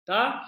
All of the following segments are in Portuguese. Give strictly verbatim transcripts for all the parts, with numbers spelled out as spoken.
tá?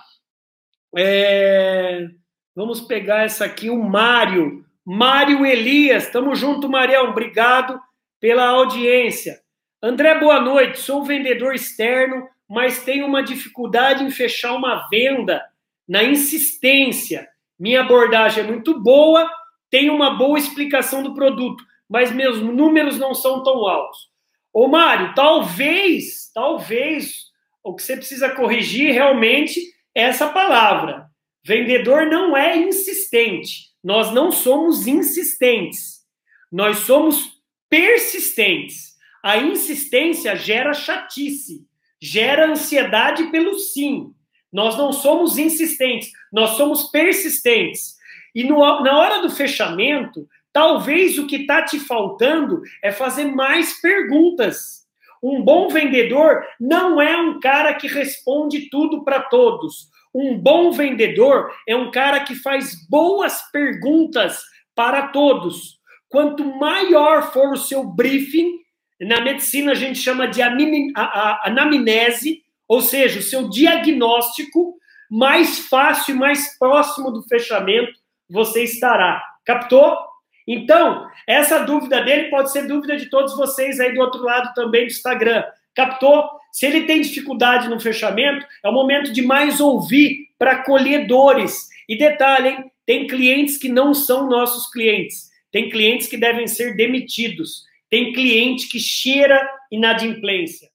É, vamos pegar essa aqui, o Mário. Mário Elias, tamo junto, Marião, obrigado pela audiência. André, boa noite, sou vendedor externo, mas tenho uma dificuldade em fechar uma venda na insistência. Minha abordagem é muito boa, tenho uma boa explicação do produto, mas meus números não são tão altos. Ô, Mário, talvez, talvez, o que você precisa corrigir realmente é essa palavra. Vendedor não é insistente. Nós não somos insistentes. Nós somos persistentes. A insistência gera chatice, gera ansiedade pelo sim. Nós não somos insistentes, nós somos persistentes. E no, na hora do fechamento, talvez o que está te faltando é fazer mais perguntas. Um bom vendedor não é um cara que responde tudo para todos. Um bom vendedor é um cara que faz boas perguntas para todos. Quanto maior for o seu briefing, na medicina a gente chama de anamnese, ou seja, o seu diagnóstico, mais fácil e mais próximo do fechamento você estará. Captou? Então, essa dúvida dele pode ser dúvida de todos vocês aí do outro lado também do Instagram. Captou? Se ele tem dificuldade no fechamento, é o momento de mais ouvir para colher dores. E detalhe, hein? Tem clientes que não são nossos clientes. Tem clientes que devem ser demitidos. Tem cliente que cheira inadimplência.